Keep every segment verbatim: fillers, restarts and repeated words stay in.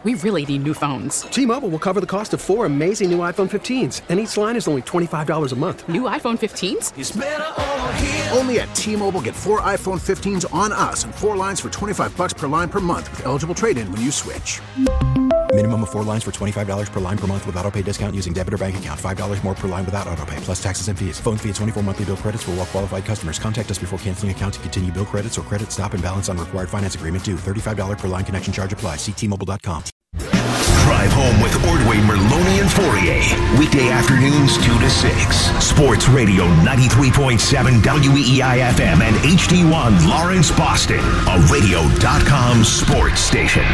we really need new phones. T-Mobile will cover the cost of four amazing new iPhone fifteens, and each line is only twenty-five dollars a month. New iPhone fifteens? It's better over here. Only at T-Mobile, get four iPhone fifteens on us and four lines for twenty-five dollars per line per month with eligible trade-in when you switch. Minimum of four lines for twenty-five dollars per line per month with autopay discount using debit or bank account. five dollars more per line without autopay, plus taxes and fees. Phone fee at twenty-four monthly bill credits for well-qualified customers. Contact us before canceling account to continue bill credits or credit stop and balance on required finance agreement due. thirty-five dollars per line connection charge applies. See T Mobile dot com. Drive home with Ordway, Merloni, and Fourier. Weekday afternoons two to six. Sports Radio ninety-three point seven W E E I F M and H D one Lawrence, Boston. A radio dot com sports station.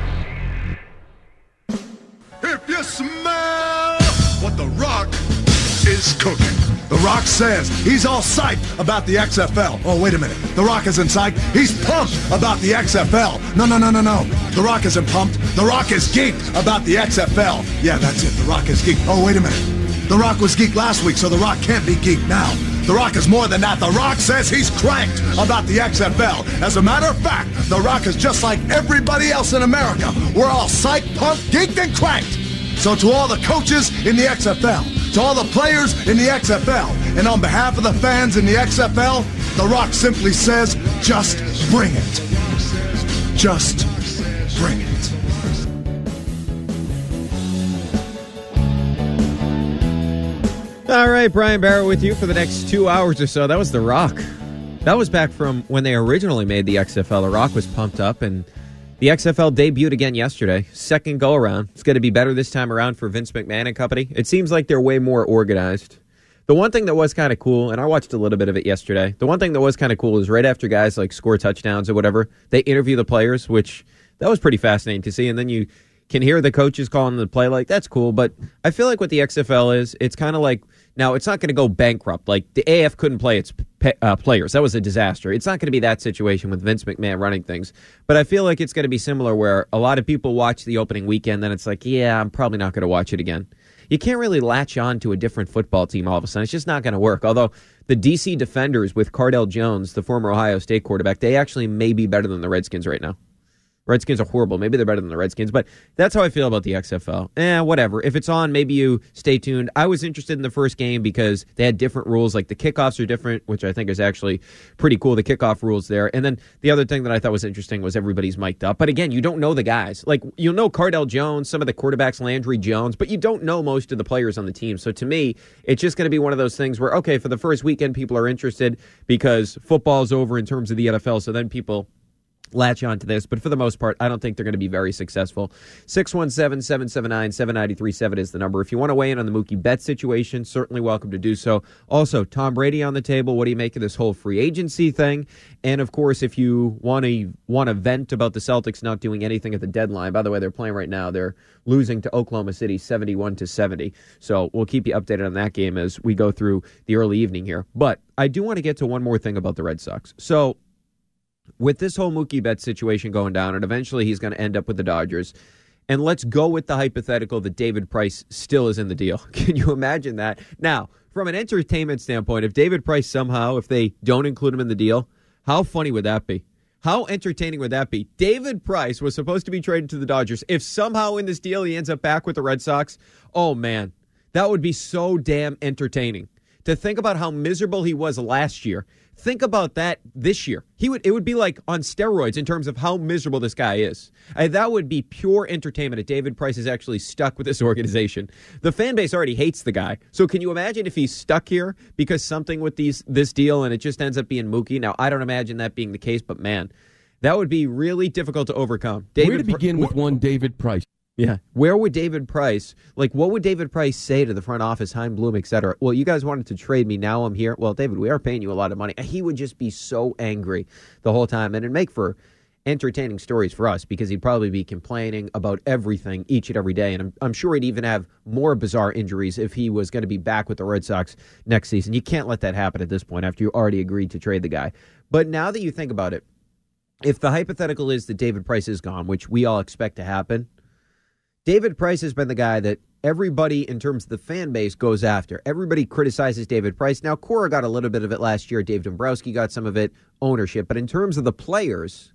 If you smell what The Rock is cooking. The Rock says he's all psyched about the X F L. Oh, wait a minute. The Rock isn't psyched. He's pumped about the X F L. No, no, no, no, no. The Rock isn't pumped. The Rock is geeked about the X F L. Yeah, that's it. The Rock is geeked. Oh, wait a minute. The Rock was geeked last week, so The Rock can't be geeked now. The Rock is more than that. The Rock says he's cranked about the X F L. As a matter of fact, The Rock is just like everybody else in America. We're all psyched, pumped, geeked, and cranked. So to all the coaches in the X F L, to all the players in the X F L, and on behalf of the fans in the X F L, The Rock simply says, just bring it. Just bring it. All right, Brian Barrett with you for the next two hours or so. That was The Rock. That was back from when they originally made the X F L. The Rock was pumped up, and the X F L debuted again yesterday. Second go-around. It's going to be better this time around for Vince McMahon and company. It seems like they're way more organized. The one thing that was kind of cool, and I watched a little bit of it yesterday, the one thing that was kind of cool is right after guys like score touchdowns or whatever, they interview the players, which that was pretty fascinating to see. And then you can hear the coaches calling the play like, that's cool. But I feel like what the X F L is, it's kind of like, now it's not going to go bankrupt. Like the A F couldn't play its uh, players. That was a disaster. It's not going to be that situation with Vince McMahon running things. But I feel like it's going to be similar where a lot of people watch the opening weekend, then it's like, yeah, I'm probably not going to watch it again. You can't really latch on to a different football team all of a sudden. It's just not going to work. Although the D C Defenders with Cardell Jones, the former Ohio State quarterback, they actually may be better than the Redskins right now. Redskins are horrible. Maybe they're better than the Redskins, but that's how I feel about the X F L. Eh, whatever. If it's on, maybe you stay tuned. I was interested in the first game because they had different rules. Like the kickoffs are different, which I think is actually pretty cool, the kickoff rules there. And then the other thing that I thought was interesting was everybody's mic'd up. But again, you don't know the guys. Like, you'll know Cardell Jones, some of the quarterbacks, Landry Jones, but you don't know most of the players on the team. So to me, it's just going to be one of those things where, okay, for the first weekend, people are interested because football's over in terms of the N F L. So then people latch on to this, but for the most part, I don't think they're going to be very successful. six one seven, seven seven nine, seven nine three seven is the number. If you want to weigh in on the Mookie Betts situation, certainly welcome to do so. Also, Tom Brady on the table. What do you make of this whole free agency thing? And of course, if you want to want to vent about the Celtics not doing anything at the deadline, by the way, they're playing right now. They're losing to Oklahoma City seventy-one to seventy. So we'll keep you updated on that game as we go through the early evening here. But I do want to get to one more thing about the Red Sox. So with this whole Mookie Betts situation going down, and eventually he's going to end up with the Dodgers, and let's go with the hypothetical that David Price still is in the deal. Can you imagine that? Now, from an entertainment standpoint, if David Price somehow, if they don't include him in the deal, how funny would that be? How entertaining would that be? David Price was supposed to be traded to the Dodgers. If somehow in this deal he ends up back with the Red Sox, oh man, that would be so damn entertaining. To think about how miserable he was last year. Think about that this year. He would it would be like on steroids in terms of how miserable this guy is. Uh, that would be pure entertainment if David Price is actually stuck with this organization. The fan base already hates the guy. So can you imagine if he's stuck here because something with these this deal and it just ends up being Mookie? Now, I don't imagine that being the case, but man, that would be really difficult to overcome. David Where to begin Pri- with one David Price? Yeah. Where would David Price, like, what would David Price say to the front office, Hein Bloom, et cetera? Well, you guys wanted to trade me. Now I'm here. Well, David, we are paying you a lot of money. He would just be so angry the whole time. And it'd make for entertaining stories for us because he'd probably be complaining about everything each and every day. And I'm, I'm sure he'd even have more bizarre injuries if he was going to be back with the Red Sox next season. You can't let that happen at this point after you already agreed to trade the guy. But now that you think about it, if the hypothetical is that David Price is gone, which we all expect to happen, David Price has been the guy that everybody in terms of the fan base goes after. Everybody criticizes David Price. Now, Cora got a little bit of it last year. Dave Dombrowski got some of it, ownership. But in terms of the players,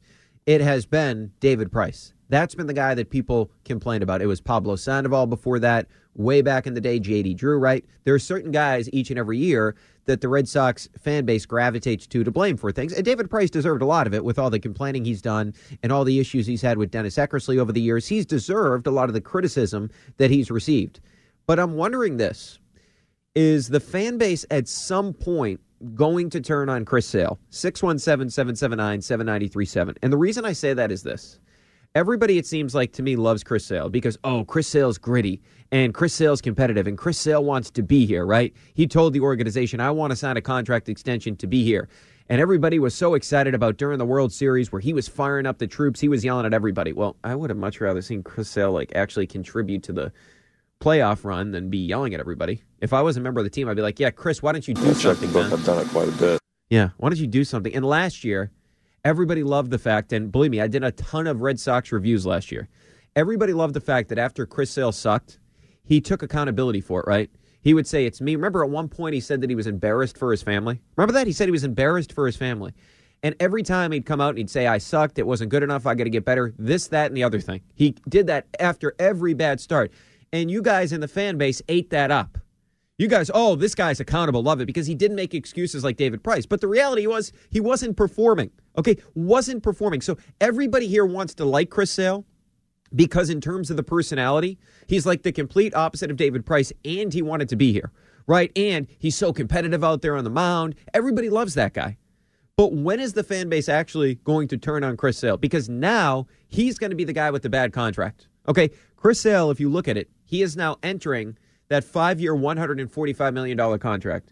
it has been David Price. That's been the guy that people complained about. It was Pablo Sandoval before that, way back in the day, J D Drew, right? There are certain guys each and every year that the Red Sox fan base gravitates to to blame for things. And David Price deserved a lot of it with all the complaining he's done and all the issues he's had with Dennis Eckersley over the years. He's deserved a lot of the criticism that he's received. But I'm wondering this. Is the fan base at some point going to turn on Chris Sale? six one seven, seven seven nine, seven nine three seven. And the reason I say that is this. Everybody, it seems like, to me, loves Chris Sale because, oh, Chris Sale's gritty and Chris Sale's competitive and Chris Sale wants to be here, right? He told the organization, I want to sign a contract extension to be here. And everybody was so excited about during the World Series where he was firing up the troops. He was yelling at everybody. Well, I would have much rather seen Chris Sale like actually contribute to the playoff run than be yelling at everybody. If I was a member of the team, I'd be like, yeah, Chris, why don't you do something, man? I've done it quite a bit. Yeah, why don't you do something? And last year, everybody loved the fact, and believe me, I did a ton of Red Sox reviews last year. Everybody loved the fact that after Chris Sale sucked, he took accountability for it, right? He would say, it's me. Remember at one point he said that he was embarrassed for his family? Remember that? He said he was embarrassed for his family. And every time he'd come out and he'd say, I sucked, it wasn't good enough, I got to get better, this, that, and the other thing. He did that after every bad start. And you guys in the fan base ate that up. You guys, oh, this guy's accountable, love it, because he didn't make excuses like David Price. But the reality was he wasn't performing, okay? Wasn't performing. So everybody here wants to like Chris Sale because in terms of the personality, he's like the complete opposite of David Price, and he wanted to be here, right? And he's so competitive out there on the mound. Everybody loves that guy. But when is the fan base actually going to turn on Chris Sale? Because now he's going to be the guy with the bad contract, okay? Chris Sale, if you look at it, he is now entering that five-year, one hundred forty-five million dollars contract.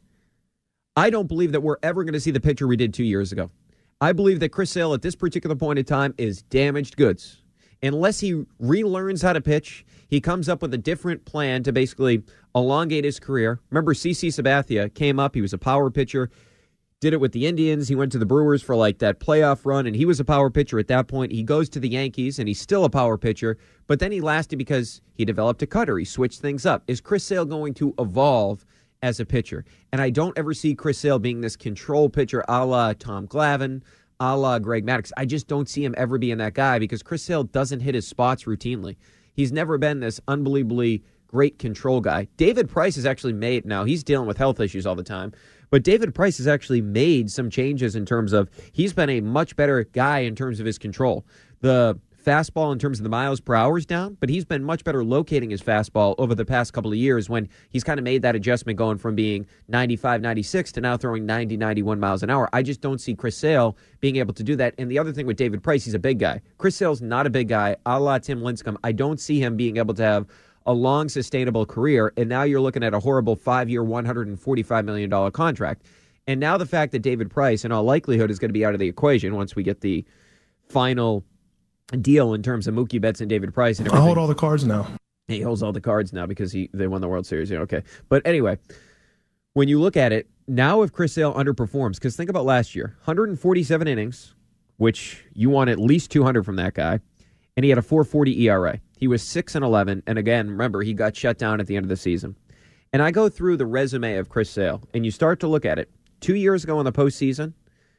I don't believe that we're ever going to see the pitcher we did two years ago. I believe that Chris Sale at this particular point in time is damaged goods. Unless he relearns how to pitch, he comes up with a different plan to basically elongate his career. Remember, C C Sabathia came up. He was a power pitcher. Did it with the Indians. He went to the Brewers for like that playoff run, and he was a power pitcher at that point. He goes to the Yankees, and he's still a power pitcher, but then he lasted because he developed a cutter. He switched things up. Is Chris Sale going to evolve as a pitcher? And I don't ever see Chris Sale being this control pitcher a la Tom Glavine, a la Greg Maddux. I just don't see him ever being that guy because Chris Sale doesn't hit his spots routinely. He's never been this unbelievably great control guy. David Price has actually made, now he's dealing with health issues all the time, but David Price has actually made some changes in terms of, he's been a much better guy in terms of his control. The fastball in terms of the miles per hour is down, but he's been much better locating his fastball over the past couple of years when he's kind of made that adjustment going from being ninety-five, ninety-six to now throwing ninety, ninety-one miles an hour. I just don't see Chris Sale being able to do that. And the other thing with David Price, he's a big guy. Chris Sale's not a big guy, a la Tim Lincecum. I don't see him being able to have a long, sustainable career, and now you're looking at a horrible five-year, one hundred forty-five million dollars contract. And now the fact that David Price, in all likelihood, is going to be out of the equation once we get the final deal in terms of Mookie Betts and David Price and everything. I hold all the cards now. He holds all the cards now because he they won the World Series. Yeah, okay. But anyway, when you look at it, now if Chris Sale underperforms, because think about last year, one hundred forty-seven innings, which you want at least two hundred from that guy, and he had a four forty E R A. He was six and eleven, and again, remember, he got shut down at the end of the season. And I go through the resume of Chris Sale, and you start to look at it. Two years ago in the postseason,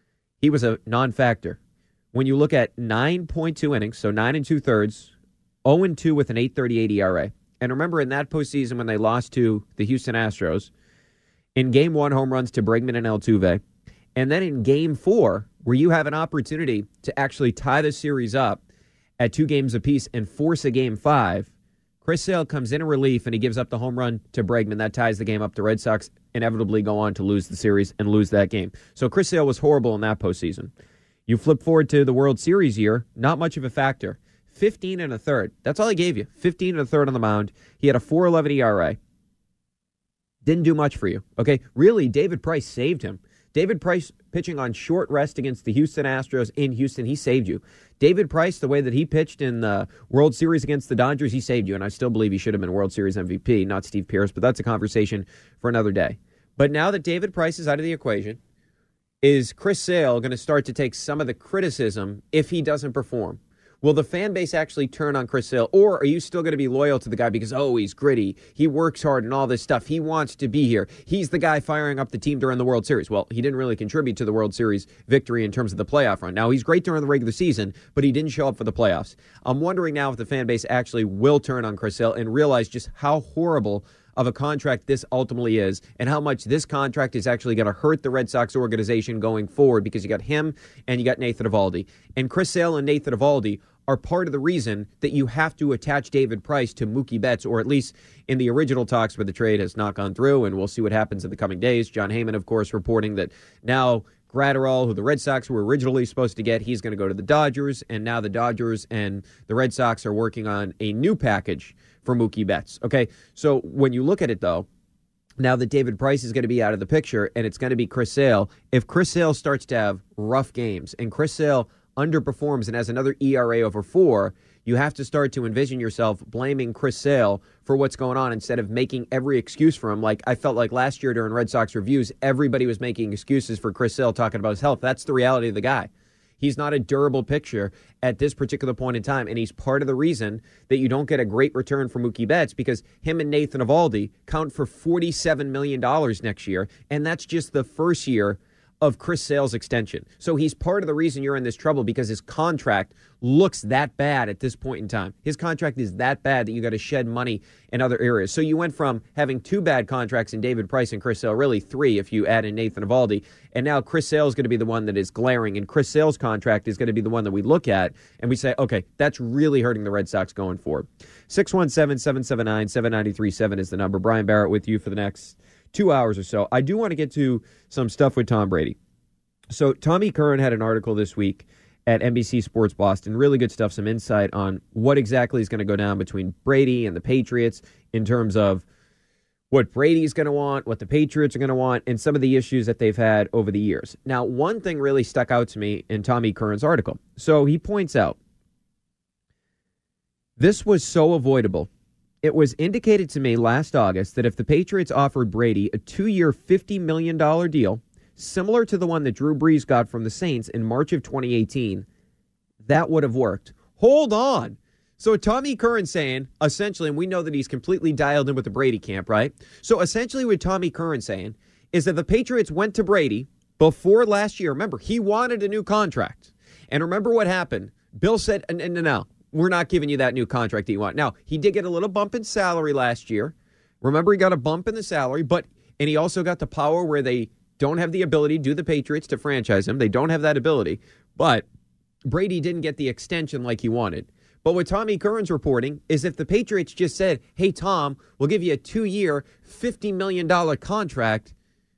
he was a non-factor. When you look at nine point two innings, so nine and two-thirds, oh and two with an eight thirty-eight E R A. And remember, in that postseason when they lost to the Houston Astros, in Game one, home runs to Bregman and Altuve. And then in Game four, where you have an opportunity to actually tie the series up at two games apiece and force a Game five, Chris Sale comes in a relief and he gives up the home run to Bregman. That ties the game up. The Red Sox inevitably go on to lose the series and lose that game. So Chris Sale was horrible in that postseason. You flip forward to the World Series year, not much of a factor. fifteen and a third. That's all he gave you. fifteen and a third on the mound. He had a four eleven E R A. Didn't do much for you. Okay, really, David Price saved him. David Price pitching on short rest against the Houston Astros in Houston, he saved you. David Price, the way that he pitched in the World Series against the Dodgers, he saved you. And I still believe he should have been World Series M V P, not Steve Pearce, but that's a conversation for another day. But now that David Price is out of the equation, is Chris Sale going to start to take some of the criticism if he doesn't perform? Will the fan base actually turn on Chris Sale, or are you still going to be loyal to the guy because, oh, he's gritty, he works hard and all this stuff, he wants to be here, he's the guy firing up the team during the World Series? Well, he didn't really contribute to the World Series victory in terms of the playoff run. Now, he's great during the regular season, but he didn't show up for the playoffs. I'm wondering now if the fan base actually will turn on Chris Sale and realize just how horrible of a contract this ultimately is, and how much this contract is actually going to hurt the Red Sox organization going forward, because you got him and you got Nathan Eovaldi. And Chris Sale and Nathan Eovaldi are part of the reason that you have to attach David Price to Mookie Betts, or at least in the original talks where the trade has not gone through, and we'll see what happens in the coming days. John Heyman, of course, reporting that now Gratterall, who the Red Sox were originally supposed to get, he's going to go to the Dodgers, and now the Dodgers and the Red Sox are working on a new package for Mookie Betts. Okay, so when you look at it, though, now that David Price is going to be out of the picture and it's going to be Chris Sale, if Chris Sale starts to have rough games and Chris Sale underperforms and has another E R A over four, you have to start to envision yourself blaming Chris Sale for what's going on instead of making every excuse for him. Like I felt like last year during Red Sox reviews, everybody was making excuses for Chris Sale talking about his health. That's the reality of the guy. He's not a durable picture at this particular point in time, and he's part of the reason that you don't get a great return for Mookie Betts, because him and Nathan Eovaldi count for forty-seven million dollars next year, and that's just the first year of Chris Sale's extension. So he's part of the reason you're in this trouble, because his contract looks that bad at this point in time. His contract is that bad that you got to shed money in other areas. So you went from having two bad contracts in David Price and Chris Sale, really three if you add in Nathan Eovaldi, and now Chris Sale is going to be the one that is glaring, and Chris Sale's contract is going to be the one that we look at and we say, okay, that's really hurting the Red Sox going forward. six one seven, seven seven nine, seven nine three seven is the number. Brian Barrett with you for the next two hours or so. I do want to get to some stuff with Tom Brady. So Tommy Curran had an article this week at N B C Sports Boston. Really good stuff, some insight on what exactly is going to go down between Brady and the Patriots in terms of what Brady's going to want, what the Patriots are going to want, and some of the issues that they've had over the years. Now, one thing really stuck out to me in Tommy Curran's article. So he points out, this was so avoidable. It was indicated to me last August that if the Patriots offered Brady a two-year, fifty million dollars deal, similar to the one that Drew Brees got from the Saints in March of twenty eighteen, that would have worked. Hold on. So Tommy Curran saying, essentially, and we know that he's completely dialed in with the Brady camp, right? So essentially what Tommy Curran saying is that the Patriots went to Brady before last year. Remember, he wanted a new contract. And remember what happened? Bill said, no, no, no, we're not giving you that new contract that you want. Now, he did get a little bump in salary last year. Remember, he got a bump in the salary, but and he also got the power where they don't have the ability, do the Patriots, to franchise him. They don't have that ability. But Brady didn't get the extension like he wanted. But what Tommy Curran's reporting is if the Patriots just said, hey, Tom, we'll give you a two-year, fifty million dollars contract,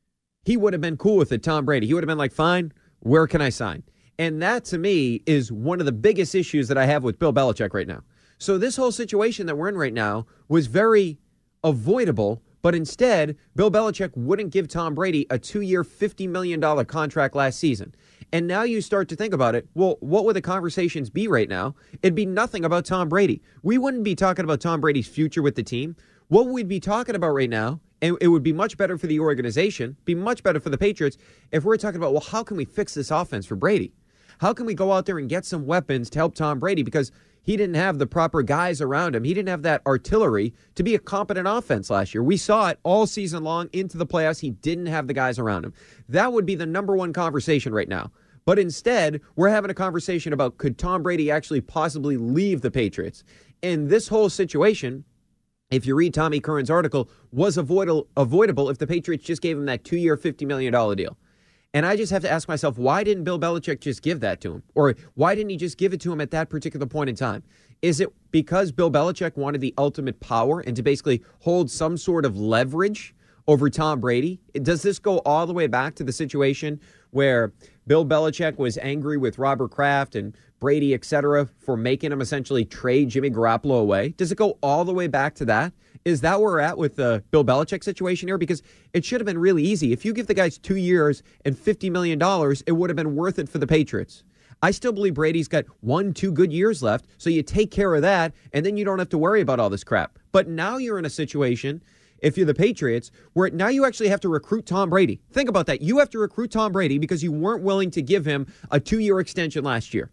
he would have been cool with it, Tom Brady. He would have been like, fine, where can I sign? And that, to me, is one of the biggest issues that I have with Bill Belichick right now. So this whole situation that we're in right now was very avoidable, but instead, Bill Belichick wouldn't give Tom Brady a two-year, fifty million dollars contract last season. And now you start to think about it, well, what would the conversations be right now? It'd be nothing about Tom Brady. We wouldn't be talking about Tom Brady's future with the team. What we'd be talking about right now, and it would be much better for the organization, be much better for the Patriots, if we're talking about, well, how can we fix this offense for Brady? How can we go out there and get some weapons to help Tom Brady? Because he didn't have the proper guys around him. He didn't have that artillery to be a competent offense last year. We saw it all season long into the playoffs. He didn't have the guys around him. That would be the number one conversation right now. But instead, we're having a conversation about could Tom Brady actually possibly leave the Patriots? And this whole situation, if you read Tommy Curran's article, was avoidable, avoidable if the Patriots just gave him that two-year, fifty million dollars deal. And I just have to ask myself, why didn't Bill Belichick just give that to him? Or why didn't he just give it to him at that particular point in time? Is it because Bill Belichick wanted the ultimate power and to basically hold some sort of leverage over Tom Brady? Does this go all the way back to the situation where Bill Belichick was angry with Robert Kraft and Brady, et cetera, for making him essentially trade Jimmy Garoppolo away? Does it go all the way back to that? Is that where we're at with the Bill Belichick situation here? Because it should have been really easy. If you give the guys two years and fifty million dollars, it would have been worth it for the Patriots. I still believe Brady's got one, two good years left, so you take care of that, and then you don't have to worry about all this crap. But now you're in a situation, if you're the Patriots, where now you actually have to recruit Tom Brady. Think about that. You have to recruit Tom Brady because you weren't willing to give him a two-year extension last year.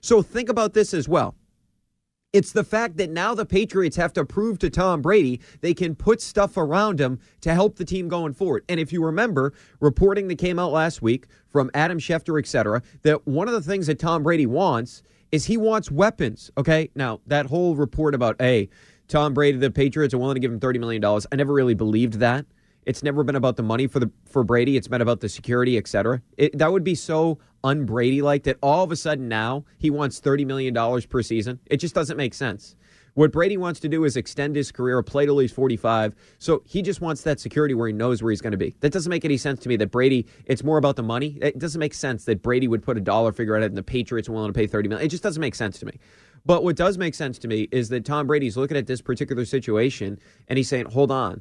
So think about this as well. It's the fact that now the Patriots have to prove to Tom Brady they can put stuff around him to help the team going forward. And if you remember, reporting that came out last week from Adam Schefter, et cetera, that one of the things that Tom Brady wants is he wants weapons, okay? Now, that whole report about, hey, Tom Brady, the Patriots are willing to give him thirty million dollars, I never really believed that. It's never been about the money for the for Brady. It's been about the security, et cetera. It, that would be so un-Brady-like that all of a sudden now he wants thirty million dollars per season. It just doesn't make sense. What Brady wants to do is extend his career, play till he's forty-five. So he just wants that security where he knows where he's going to be. That doesn't make any sense to me that Brady, it's more about the money. It doesn't make sense that Brady would put a dollar figure out and the Patriots are willing to pay thirty million dollars. It just doesn't make sense to me. But what does make sense to me is that Tom Brady's looking at this particular situation and he's saying, hold on.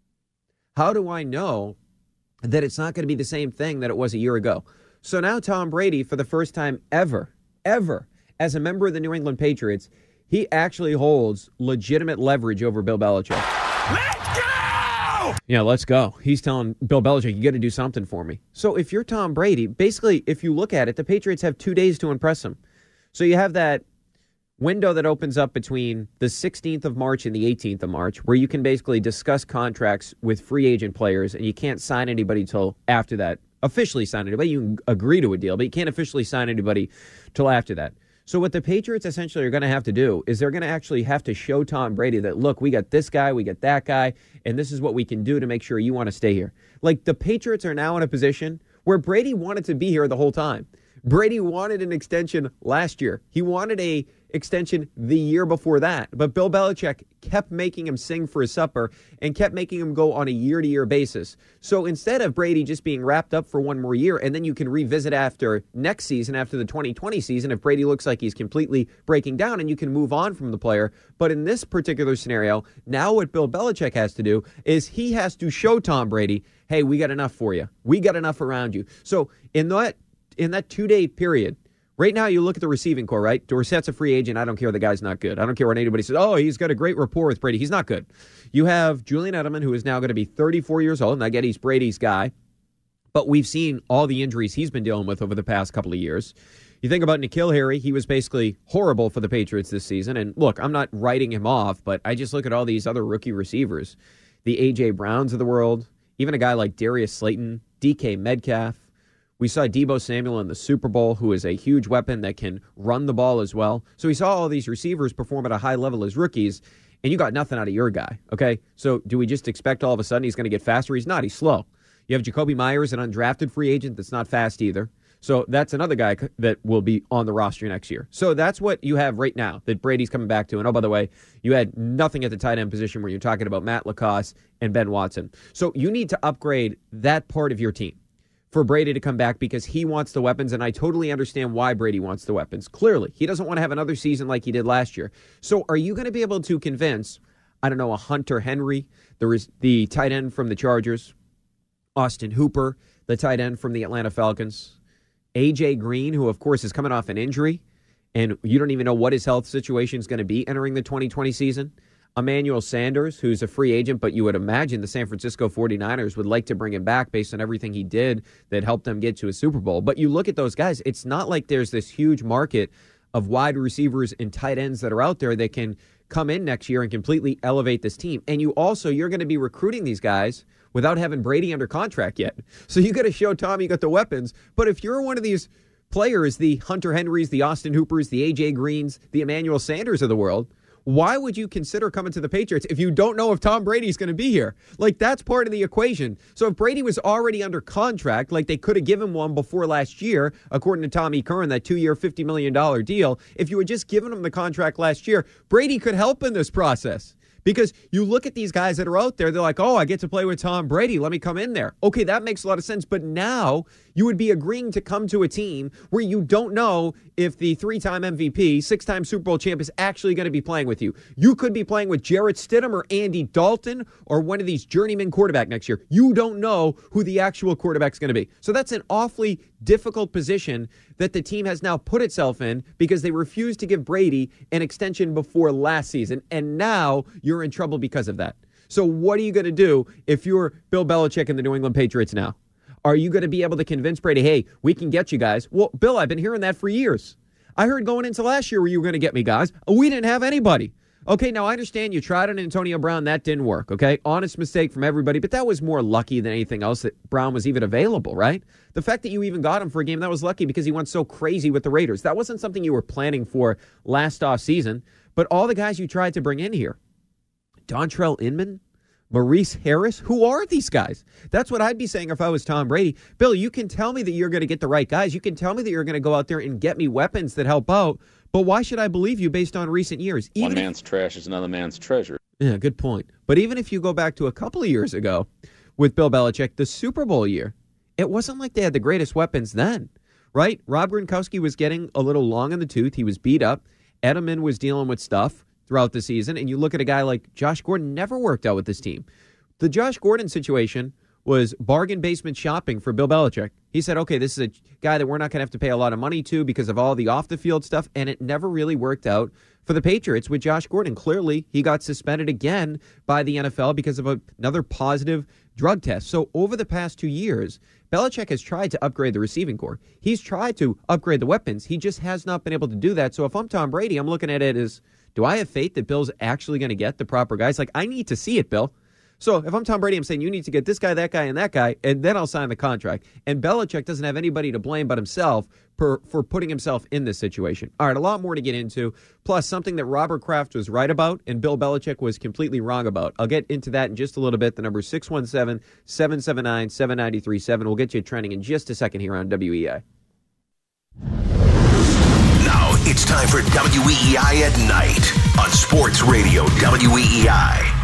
How do I know that it's not going to be the same thing that it was a year ago? So now Tom Brady, for the first time ever, ever, as a member of the New England Patriots, he actually holds legitimate leverage over Bill Belichick. Let's go! Yeah, let's go. He's telling Bill Belichick, you got to do something for me. So if you're Tom Brady, basically, if you look at it, the Patriots have two days to impress him. So you have that window that opens up between the sixteenth of March and the eighteenth of March, where you can basically discuss contracts with free agent players, and you can't sign anybody till after that. Officially sign anybody. You can agree to a deal, but you can't officially sign anybody till after that. So what the Patriots essentially are going to have to do is they're going to actually have to show Tom Brady that, look, we got this guy, we got that guy, and this is what we can do to make sure you want to stay here. Like, the Patriots are now in a position where Brady wanted to be here the whole time. Brady wanted an extension last year. He wanted a extension the year before that. But Bill Belichick kept making him sing for his supper and kept making him go on a year-to-year basis. So instead of Brady just being wrapped up for one more year, and then you can revisit after next season, after the twenty twenty season, if Brady looks like he's completely breaking down, and you can move on from the player. But in this particular scenario, now what Bill Belichick has to do is he has to show Tom Brady, hey, we got enough for you. We got enough around you. So in that in that two-day period, right now you look at the receiving core, right? Dorsett's a free agent. I don't care the guy's not good. I don't care what anybody says. Oh, he's got a great rapport with Brady. He's not good. You have Julian Edelman, who is now going to be thirty-four years old, and I get he's Brady's guy, but we've seen all the injuries he's been dealing with over the past couple of years. You think about N'Keal Harry, he was basically horrible for the Patriots this season, and look, I'm not writing him off, but I just look at all these other rookie receivers, the A J. Browns of the world, even a guy like Darius Slayton, D K Metcalf. We saw Deebo Samuel in the Super Bowl, who is a huge weapon that can run the ball as well. So we saw all these receivers perform at a high level as rookies, and you got nothing out of your guy, okay? So do we just expect all of a sudden he's going to get faster? He's not. He's slow. You have Jacoby Myers, an undrafted free agent that's not fast either. So that's another guy that will be on the roster next year. So that's what you have right now that Brady's coming back to. And oh, by the way, you had nothing at the tight end position where you're talking about Matt LaCosse and Ben Watson. So you need to upgrade that part of your team for Brady to come back because he wants the weapons, and I totally understand why Brady wants the weapons. Clearly, he doesn't want to have another season like he did last year. So are you going to be able to convince, I don't know, a Hunter Henry, there is the tight end from the Chargers, Austin Hooper, the tight end from the Atlanta Falcons, A J. Green, who, of course, is coming off an injury, and you don't even know what his health situation is going to be entering the twenty twenty season. Emmanuel Sanders, who's a free agent, but you would imagine the San Francisco forty-niners would like to bring him back based on everything he did that helped them get to a Super Bowl. But you look at those guys, it's not like there's this huge market of wide receivers and tight ends that are out there that can come in next year and completely elevate this team. And you also, you're going to be recruiting these guys without having Brady under contract yet. So you got to show Tom you got the weapons. But if you're one of these players, the Hunter Henrys, the Austin Hoopers, the A J. Greens, the Emmanuel Sanders of the world, why would you consider coming to the Patriots if you don't know if Tom Brady's going to be here? Like, that's part of the equation. So if Brady was already under contract, like they could have given one before last year, according to Tommy Curran, that two-year, fifty million dollars deal, if you had just given him the contract last year, Brady could help in this process. Because you look at these guys that are out there, they're like, oh, I get to play with Tom Brady. Let me come in there. Okay, that makes a lot of sense. But now you would be agreeing to come to a team where you don't know if the three-time M V P, six-time Super Bowl champ is actually going to be playing with you. You could be playing with Jarrett Stidham or Andy Dalton or one of these journeyman quarterback next year. You don't know who the actual quarterback is going to be. So that's an awfully difficult position that the team has now put itself in because they refused to give Brady an extension before last season. And now you're in trouble because of that. So what are you going to do if you're Bill Belichick and the New England Patriots now? Are you going to be able to convince Brady, hey, we can get you guys? Well, Bill, I've been hearing that for years. I heard going into last year where you were going to get me guys. We didn't have anybody. Okay, now I understand you tried on Antonio Brown. That didn't work, okay? Honest mistake from everybody, but that was more lucky than anything else that Brown was even available, right? The fact that you even got him for a game, that was lucky because he went so crazy with the Raiders. That wasn't something you were planning for last offseason, but all the guys you tried to bring in here, Dontrell Inman, Maurice Harris, who are these guys? That's what I'd be saying if I was Tom Brady. Bill, you can tell me that you're going to get the right guys. You can tell me that you're going to go out there and get me weapons that help out, but why should I believe you based on recent years? Even One man's if, trash is another man's treasure. Yeah, good point. But even if you go back to a couple of years ago with Bill Belichick, the Super Bowl year, it wasn't like they had the greatest weapons then, right? Rob Gronkowski was getting a little long in the tooth. He was beat up. Edelman was dealing with stuff throughout the season. And you look at a guy like Josh Gordon, never worked out with this team. The Josh Gordon situation was bargain basement shopping for Bill Belichick. He said, okay, this is a guy that we're not going to have to pay a lot of money to because of all the off-the-field stuff, and it never really worked out for the Patriots with Josh Gordon. Clearly, he got suspended again by the N F L because of a, another positive drug test. So over the past two years, Belichick has tried to upgrade the receiving corps. He's tried to upgrade the weapons. He just has not been able to do that. So if I'm Tom Brady, I'm looking at it as, do I have faith that Bill's actually going to get the proper guys? Like, I need to see it, Bill. So if I'm Tom Brady, I'm saying you need to get this guy, that guy, and that guy, and then I'll sign the contract. And Belichick doesn't have anybody to blame but himself for, for putting himself in this situation. All right, a lot more to get into, plus something that Robert Kraft was right about and Bill Belichick was completely wrong about. I'll get into that in just a little bit. The number is six one seven, seven seven nine, seven nine three seven. We'll get you trending in just a second here on W E I. Now it's time for W E E I at night on Sports Radio W E E I.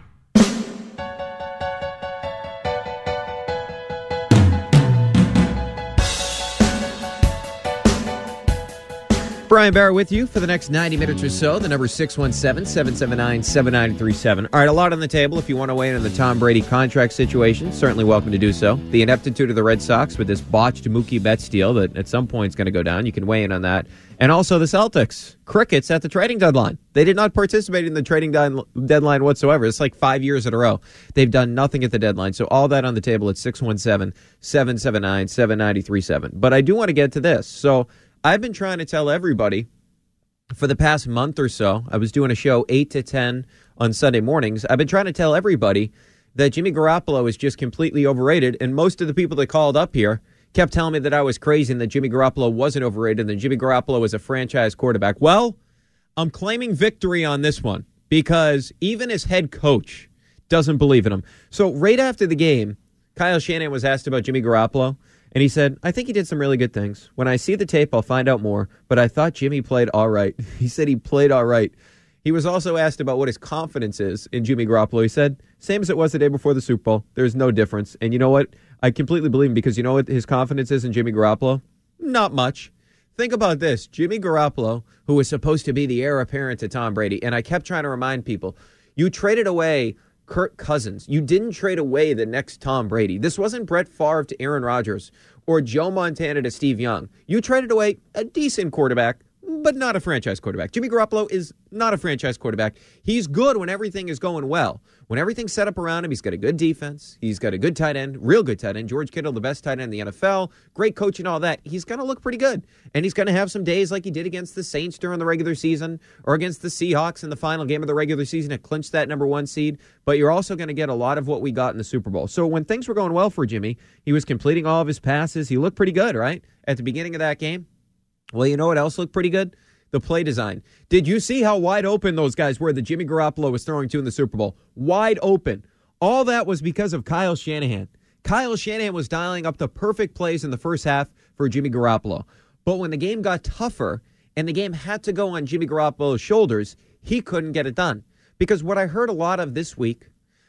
Brian Barrett with you for the next ninety minutes or so. The number is six one seven, seven seven nine, seven nine three seven. All right, a lot on the table. If you want to weigh in on the Tom Brady contract situation, certainly welcome to do so. The ineptitude of the Red Sox with this botched Mookie Betts deal that at some point is going to go down. You can weigh in on that. And also the Celtics. Crickets at the trading deadline. They did not participate in the trading de- deadline whatsoever. It's like five years in a row. They've done nothing at the deadline. So all that on the table at six one seven, seven seven nine, seven nine three seven. But I do want to get to this. So I've been trying to tell everybody for the past month or so. I was doing a show eight to ten on Sunday mornings. I've been trying to tell everybody that Jimmy Garoppolo is just completely overrated, and most of the people that called up here kept telling me that I was crazy and that Jimmy Garoppolo wasn't overrated and that Jimmy Garoppolo was a franchise quarterback. Well, I'm claiming victory on this one because even his head coach doesn't believe in him. So right after the game, Kyle Shanahan was asked about Jimmy Garoppolo, and he said, I think he did some really good things. When I see the tape, I'll find out more, but I thought Jimmy played all right. He said he played all right. He was also asked about what his confidence is in Jimmy Garoppolo. He said, same as it was the day before the Super Bowl. There's no difference. And you know what? I completely believe him because you know what his confidence is in Jimmy Garoppolo? Not much. Think about this. Jimmy Garoppolo, who was supposed to be the heir apparent to Tom Brady, and I kept trying to remind people, you traded away Kirk Cousins. You didn't trade away the next Tom Brady. This wasn't Brett Favre to Aaron Rodgers or Joe Montana to Steve Young. You traded away a decent quarterback, but not a franchise quarterback. Jimmy Garoppolo is not a franchise quarterback. He's good when everything is going well. When everything's set up around him, he's got a good defense. He's got a good tight end, real good tight end. George Kittle, the best tight end in the N F L. Great coach and all that. He's going to look pretty good. And he's going to have some days like he did against the Saints during the regular season or against the Seahawks in the final game of the regular season to clinch that number one seed. But you're also going to get a lot of what we got in the Super Bowl. So when things were going well for Jimmy, he was completing all of his passes. He looked pretty good, right? At the beginning of that game. Well, you know what else looked pretty good? The play design. Did you see how wide open those guys were that Jimmy Garoppolo was throwing to in the Super Bowl? Wide open. All that was because of Kyle Shanahan. Kyle Shanahan was dialing up the perfect plays in the first half for Jimmy Garoppolo. But when the game got tougher and the game had to go on Jimmy Garoppolo's shoulders, he couldn't get it done. Because what I heard a lot of this week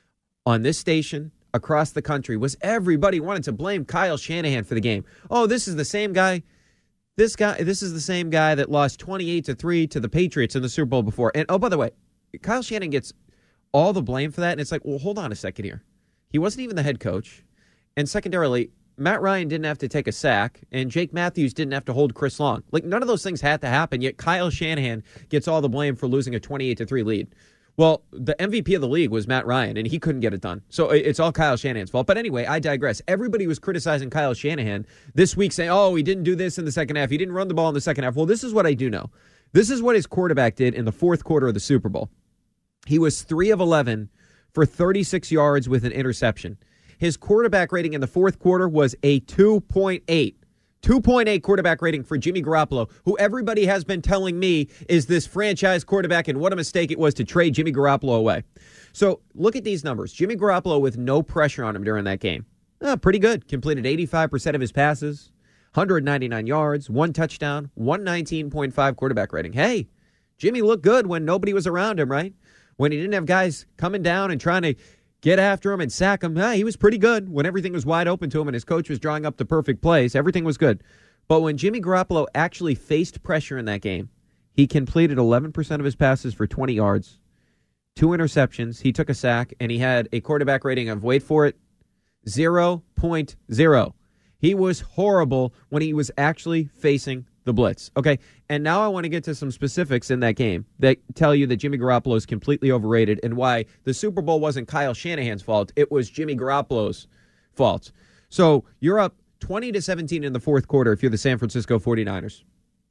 on this station across the country was everybody wanted to blame Kyle Shanahan for the game. Oh, this is the same guy. This guy, this is the same guy that lost twenty-eight to three to the Patriots in the Super Bowl before. And, oh, by the way, Kyle Shanahan gets all the blame for that. And it's like, well, hold on a second here. He wasn't even the head coach. And secondarily, Matt Ryan didn't have to take a sack, and Jake Matthews didn't have to hold Chris Long. Like, none of those things had to happen, yet Kyle Shanahan gets all the blame for losing a twenty-eight to three lead. Well, the M V P of the league was Matt Ryan, and he couldn't get it done. So it's all Kyle Shanahan's fault. But anyway, I digress. Everybody was criticizing Kyle Shanahan this week, saying, oh, he didn't do this in the second half. He didn't run the ball in the second half. Well, this is what I do know. This is what his quarterback did in the fourth quarter of the Super Bowl. He was three of eleven for thirty-six yards with an interception. His quarterback rating in the fourth quarter was a two point eight. two point eight quarterback rating for Jimmy Garoppolo, who everybody has been telling me is this franchise quarterback, and what a mistake it was to trade Jimmy Garoppolo away. So look at these numbers. Jimmy Garoppolo with no pressure on him during that game. Oh, pretty good. Completed eighty-five percent of his passes, one hundred ninety-nine yards, one touchdown, one nineteen point five quarterback rating. Hey, Jimmy looked good when nobody was around him, right? When he didn't have guys coming down and trying to get after him and sack him. Hey, he was pretty good when everything was wide open to him and his coach was drawing up the perfect plays. Everything was good. But when Jimmy Garoppolo actually faced pressure in that game, he completed eleven percent of his passes for twenty yards, two interceptions, he took a sack, and he had a quarterback rating of, wait for it, zero point zero. He was horrible when he was actually facing the blitz. Okay, and now I want to get to some specifics in that game that tell you that Jimmy Garoppolo is completely overrated and why the Super Bowl wasn't Kyle Shanahan's fault. It was Jimmy Garoppolo's fault. So you're up twenty to seventeen in the fourth quarter if you're the San Francisco forty-niners.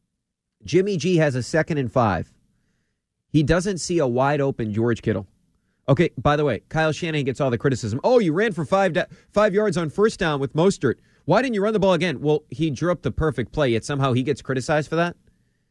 Jimmy G has a second and five. He doesn't see a wide open George Kittle. Okay, by the way, Kyle Shanahan gets all the criticism. Oh, you ran for five da- five yards on first down with Mostert. Why didn't you run the ball again? Well, he drew up the perfect play, yet somehow he gets criticized for that.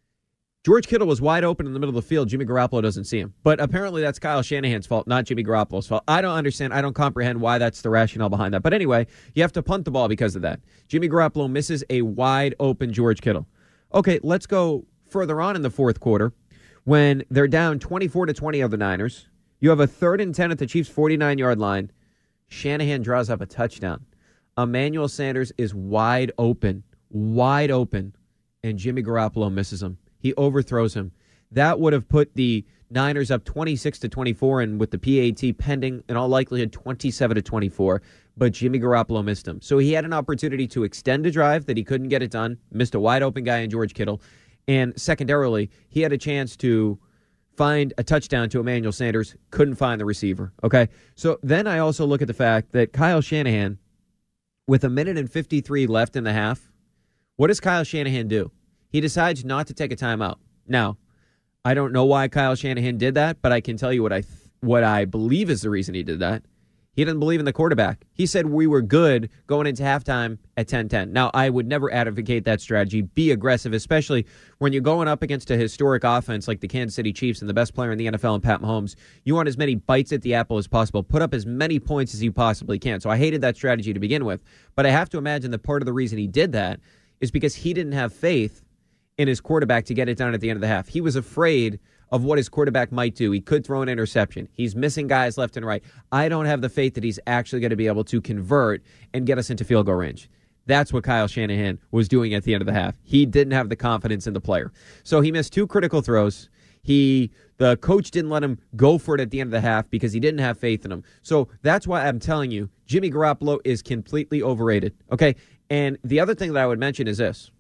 George Kittle was wide open in the middle of the field. Jimmy Garoppolo doesn't see him. But apparently that's Kyle Shanahan's fault, not Jimmy Garoppolo's fault. I don't understand. I don't comprehend why that's the rationale behind that. But anyway, you have to punt the ball because of that. Jimmy Garoppolo misses a wide open George Kittle. Okay, let's go further on in the fourth quarter. When they're down twenty-four to twenty of the Niners, you have a third and ten at the Chiefs' forty-nine-yard line. Shanahan draws up a touchdown. Emmanuel Sanders is wide open, wide open, and Jimmy Garoppolo misses him. He overthrows him. That would have put the Niners up twenty-six to twenty-four, and with the P A T pending, in all likelihood, twenty-seven to twenty-four. But Jimmy Garoppolo missed him. So he had an opportunity to extend a drive that he couldn't get it done, missed a wide open guy in George Kittle, and secondarily, he had a chance to find a touchdown to Emmanuel Sanders, couldn't find the receiver. Okay, so then I also look at the fact that Kyle Shanahan, with a minute and fifty-three left in the half, what does Kyle Shanahan do? He decides not to take a timeout. Now, I don't know why Kyle Shanahan did that, but I can tell you what I th- what I believe is the reason he did that. He didn't believe in the quarterback. He said we were good going into halftime at ten ten. Now, I would never advocate that strategy. Be aggressive, especially when you're going up against a historic offense like the Kansas City Chiefs and the best player in the N F L in Pat Mahomes. You want as many bites at the apple as possible. Put up as many points as you possibly can. So I hated that strategy to begin with. But I have to imagine that part of the reason he did that is because he didn't have faith in his quarterback to get it done at the end of the half. He was afraid of what his quarterback might do. He could throw an interception. He's missing guys left and right. I don't have the faith that he's actually going to be able to convert and get us into field goal range. That's what Kyle Shanahan was doing at the end of the half. He didn't have the confidence in the player. So he missed two critical throws. He, the coach didn't let him go for it at the end of the half because he didn't have faith in him. So that's why I'm telling you, Jimmy Garoppolo is completely overrated. Okay? And the other thing that I would mention is this.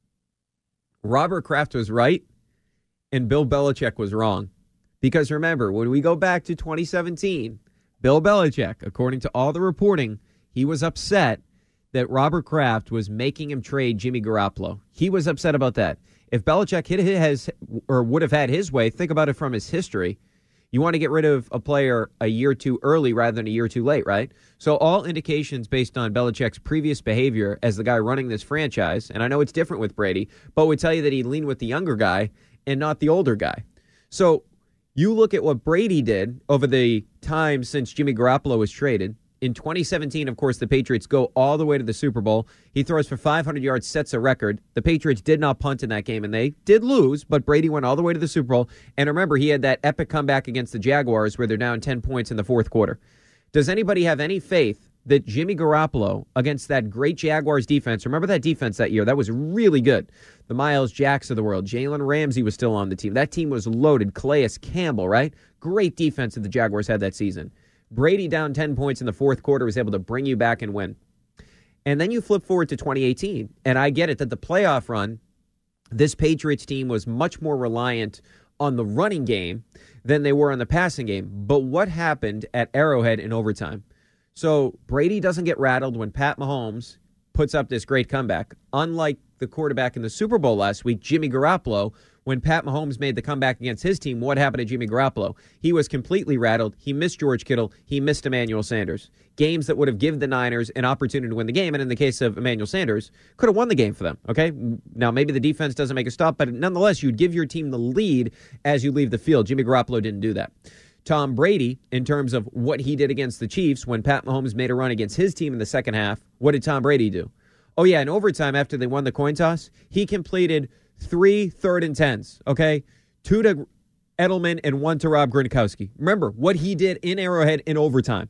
Robert Kraft was right, and Bill Belichick was wrong. Because remember, when we go back to twenty seventeen, Bill Belichick, according to all the reporting, he was upset that Robert Kraft was making him trade Jimmy Garoppolo. He was upset about that. If Belichick hit his, or would have had his way, think about it from his history. You want to get rid of a player a year too early rather than a year too late, right? So all indications based on Belichick's previous behavior as the guy running this franchise, and I know it's different with Brady, but would tell you that he leaned with the younger guy and not the older guy. So you look at what Brady did over the time since Jimmy Garoppolo was traded. In twenty seventeen, of course, the Patriots go all the way to the Super Bowl. He throws for five hundred yards, sets a record. The Patriots did not punt in that game, and they did lose, but Brady went all the way to the Super Bowl. And remember, he had that epic comeback against the Jaguars where they're down ten points in the fourth quarter. Does anybody have any faith that Jimmy Garoppolo against that great Jaguars defense, remember that defense that year? That was really good. The Miles Jacks of the world. Jalen Ramsey was still on the team. That team was loaded. Calais Campbell, right? Great defense that the Jaguars had that season. Brady down ten points in the fourth quarter was able to bring you back and win. And then you flip forward to twenty eighteen, and I get it that the playoff run, this Patriots team was much more reliant on the running game than they were on the passing game. But what happened at Arrowhead in overtime? So Brady doesn't get rattled when Pat Mahomes puts up this great comeback. Unlike the quarterback in the Super Bowl last week, Jimmy Garoppolo, when Pat Mahomes made the comeback against his team, what happened to Jimmy Garoppolo? He was completely rattled. He missed George Kittle. He missed Emmanuel Sanders. Games that would have given the Niners an opportunity to win the game, and in the case of Emmanuel Sanders, could have won the game for them, okay? Now, maybe the defense doesn't make a stop, but nonetheless, you'd give your team the lead as you leave the field. Jimmy Garoppolo didn't do that. Tom Brady, in terms of what he did against the Chiefs when Pat Mahomes made a run against his team in the second half, what did Tom Brady do? Oh, yeah, in overtime after they won the coin toss, he completed three third and tens, okay? Two to Edelman and one to Rob Gronkowski. Remember what he did in Arrowhead in overtime.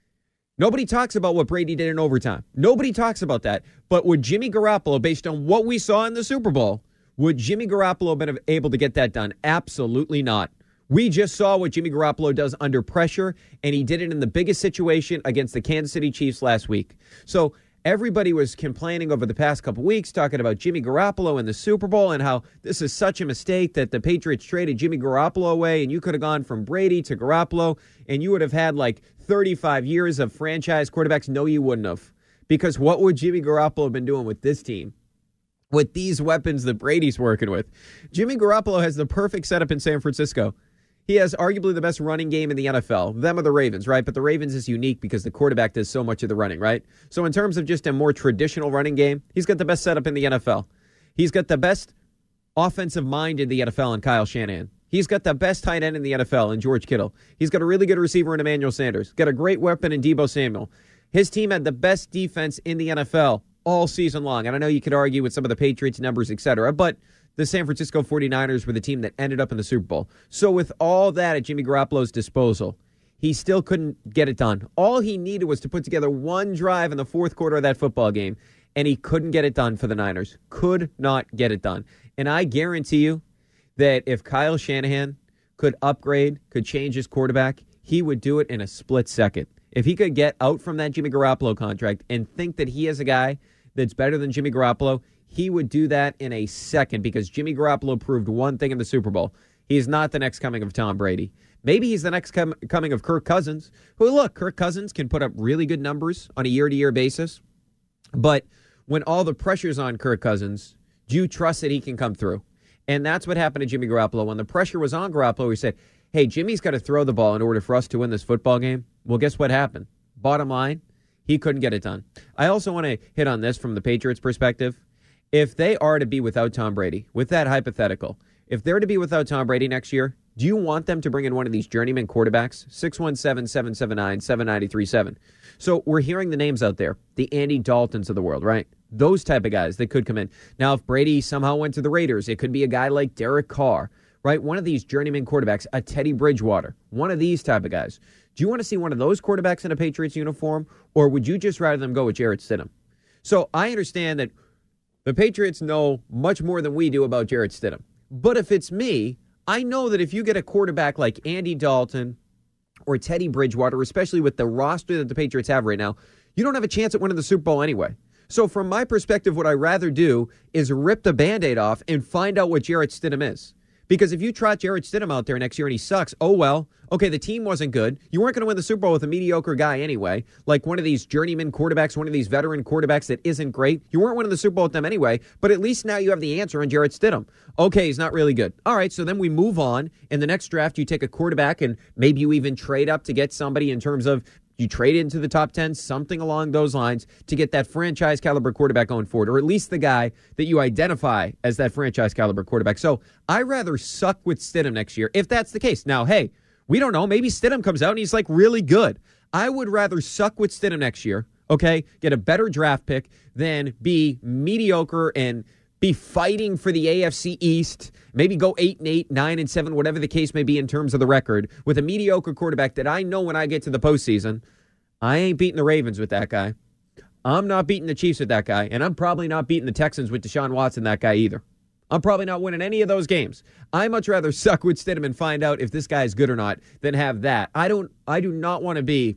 Nobody talks about what Brady did in overtime. Nobody talks about that. But would Jimmy Garoppolo, based on what we saw in the Super Bowl, would Jimmy Garoppolo have been able to get that done? Absolutely not. We just saw what Jimmy Garoppolo does under pressure, and he did it in the biggest situation against the Kansas City Chiefs last week. So everybody was complaining over the past couple weeks, talking about Jimmy Garoppolo in the Super Bowl and how this is such a mistake that the Patriots traded Jimmy Garoppolo away, and you could have gone from Brady to Garoppolo, and you would have had like thirty-five years of franchise quarterbacks. No, you wouldn't have. Because what would Jimmy Garoppolo have been doing with this team? With these weapons that Brady's working with? Jimmy Garoppolo has the perfect setup in San Francisco. He has arguably the best running game in the N F L. Them are the Ravens, right? But the Ravens is unique because the quarterback does so much of the running, right? So in terms of just a more traditional running game, he's got the best setup in the N F L. He's got the best offensive mind in the N F L in Kyle Shanahan. He's got the best tight end in the N F L in George Kittle. He's got a really good receiver in Emmanuel Sanders. Got a great weapon in Deebo Samuel. His team had the best defense in the N F L all season long. And I know you could argue with some of the Patriots numbers, et cetera, but the San Francisco forty-niners were the team that ended up in the Super Bowl. So with all that at Jimmy Garoppolo's disposal, he still couldn't get it done. All he needed was to put together one drive in the fourth quarter of that football game, and he couldn't get it done for the Niners. Could not get it done. And I guarantee you that if Kyle Shanahan could upgrade, could change his quarterback, he would do it in a split second. If he could get out from that Jimmy Garoppolo contract and think that he is a guy that's better than Jimmy Garoppolo, he would do that in a second because Jimmy Garoppolo proved one thing in the Super Bowl. He is not the next coming of Tom Brady. Maybe he's the next com- coming of Kirk Cousins, who, look, Kirk Cousins can put up really good numbers on a year-to-year basis. But when all the pressure's on Kirk Cousins, do you trust that he can come through? And that's what happened to Jimmy Garoppolo. When the pressure was on Garoppolo, we said, hey, Jimmy's got to throw the ball in order for us to win this football game. Well, guess what happened? Bottom line, he couldn't get it done. I also want to hit on this from the Patriots' perspective. If they are to be without Tom Brady, with that hypothetical, if they're to be without Tom Brady next year, do you want them to bring in one of these journeyman quarterbacks? six one seven, seven seven nine, seven nine three seven. So we're hearing the names out there, the Andy Daltons of the world, right? Those type of guys that could come in. Now, if Brady somehow went to the Raiders, it could be a guy like Derek Carr, right? One of these journeyman quarterbacks, a Teddy Bridgewater, one of these type of guys. Do you want to see one of those quarterbacks in a Patriots uniform, or would you just rather them go with Jarrett Stidham? So I understand that the Patriots know much more than we do about Jarrett Stidham. But if it's me, I know that if you get a quarterback like Andy Dalton or Teddy Bridgewater, especially with the roster that the Patriots have right now, you don't have a chance at winning the Super Bowl anyway. So from my perspective, what I'd rather do is rip the Band-Aid off and find out what Jarrett Stidham is. Because if you trot Jarrett Stidham out there next year and he sucks, oh well, okay, the team wasn't good. You weren't going to win the Super Bowl with a mediocre guy anyway, like one of these journeyman quarterbacks, one of these veteran quarterbacks that isn't great. You weren't winning the Super Bowl with them anyway, but at least now you have the answer on Jarrett Stidham. Okay, he's not really good. All right, so then we move on. In the next draft, you take a quarterback and maybe you even trade up to get somebody in terms of you trade into the top ten, something along those lines to get that franchise caliber quarterback going forward, or at least the guy that you identify as that franchise caliber quarterback. So I'd rather suck with Stidham next year if that's the case. Now, hey, we don't know. Maybe Stidham comes out and he's like really good. I would rather suck with Stidham next year, okay, get a better draft pick than be mediocre and be fighting for the A F C East, maybe go eight and eight, nine and seven, whatever the case may be in terms of the record, with a mediocre quarterback that I know when I get to the postseason, I ain't beating the Ravens with that guy. I'm not beating the Chiefs with that guy, and I'm probably not beating the Texans with Deshaun Watson, that guy either. I'm probably not winning any of those games. I much rather suck with Stidham and find out if this guy is good or not than have that. I don't. I do not want to be